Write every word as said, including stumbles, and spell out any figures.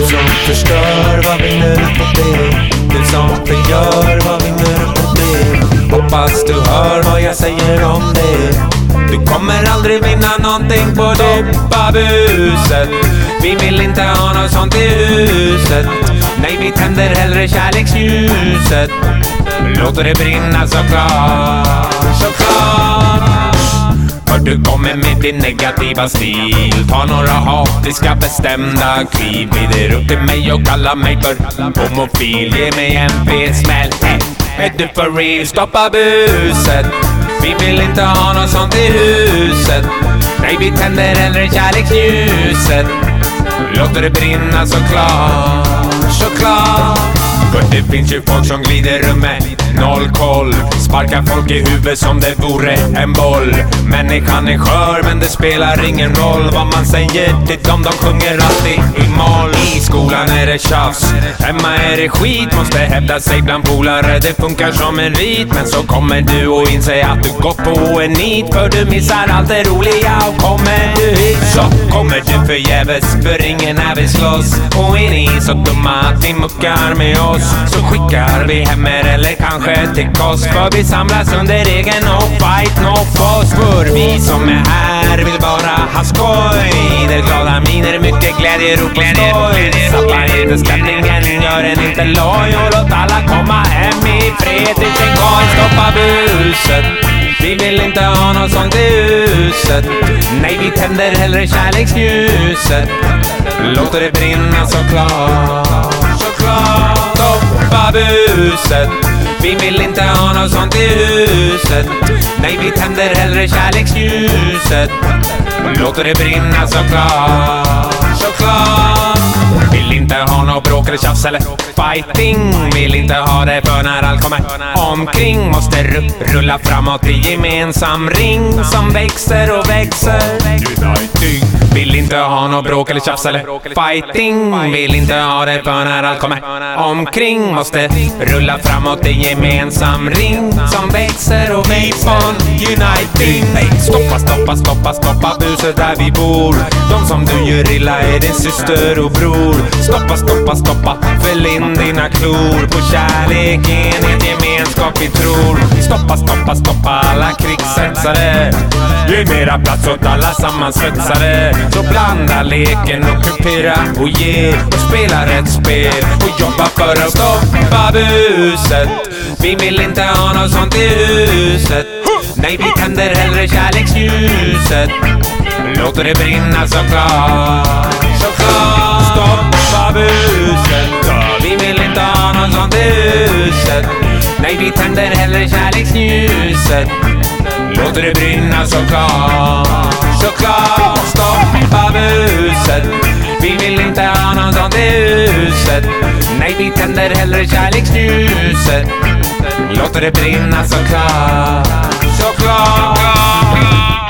som förstör, vad vinner du på det? Du som förgör, vad vinner du på det? Hoppas du hör vad jag säger om det. Du kommer aldrig vinna någonting på doppabuset. Vi vill inte ha något sånt i huset. Nej, vi tänder hellre kärleksljuset. Låter det brinna såklart, såklart. För du kommer med din negativa stil. Ta några hatiska bestämda kliv. Glider upp till mig och kallar mig för homofil. Ge mig en p-smäll. Hey, är du för real? Stoppa buset. Vi vill inte ha något sånt i huset. Nej, vi tänder hellre kärleksljuset. Låter det brinna såklart, såklart. För det finns ju folk som glider runt med noll koll. Sparkar folk i huvudet som det vore en boll. Människan är skör men det spelar ingen roll vad man säger till dem, de sjunger alltid i moll. I skolan är det tjafs, hemma är det skit. Måste hävda sig bland polare, det funkar som en rit. Men så kommer du och inse att du gått på en nit. För du missar allt det roliga och kommer du hit så kommer du förgäves. För ingen är vi slåss. Och är ni så dumma att ni muckar med oss, så skickar vi hem er eller kanske till kost. För vi samlas under egen no fight, no fuss. För vi som är här vill bara ha skoj. Där glada miner, mycket glädje, rop och skoj. Sappar inte stämningen, gör en inte loj. Och låt alla komma hem i fred till sin gång. Stoppa buset. Vi vill inte ha något sånt i huset. Nej, vi tänder hellre kärleksljuset. Låter det brinna såklart, såklart. Stoppa buset. Vi vill inte ha något sånt i huset. Nej, vi tänder hellre kärleksljuset. Låter det brinna såklart, såklart. Vill inte ha något bråk eller tjafs eller fighting. Vill inte ha det för när allt kommer omkring. Måste rulla framåt i gemensam ring som växer och växer. Uniting. Vill inte ha något bråk eller tjafs eller fighting. Vill inte ha det för när allt kommer omkring. Måste rulla framåt i gemensam ring som växer och växer. Uniting. Stoppa, stoppa, stoppa, stoppa buset där vi bor. De som du gör illa är din syster och bror. Stoppa, stoppa, stoppa, fäll in dina klor på kärleken, en gemenskap vi tror. Stoppa, stoppa, stoppa alla krigshetsare. Ge mera plats åt alla sammansvetsare. Så blanda leken och kupera och ge och spela rätt spel och jobba för att stoppa buset. Vi vill inte ha något sånt i huset. Nej, vi tänder hellre kärleksljuset. Låter det brinna såklart, såklart. Stoppa buset. Vi vill inte ha något sånt i huset. Nej, vi tänder hellre kärleksljuset. Låter det brinna såklart, såklart. Stoppa buset. Vi vill inte ha något sånt i huset. Nej, vi tänder hellre kärleksljuset. Låter det brinna såklart, såklart.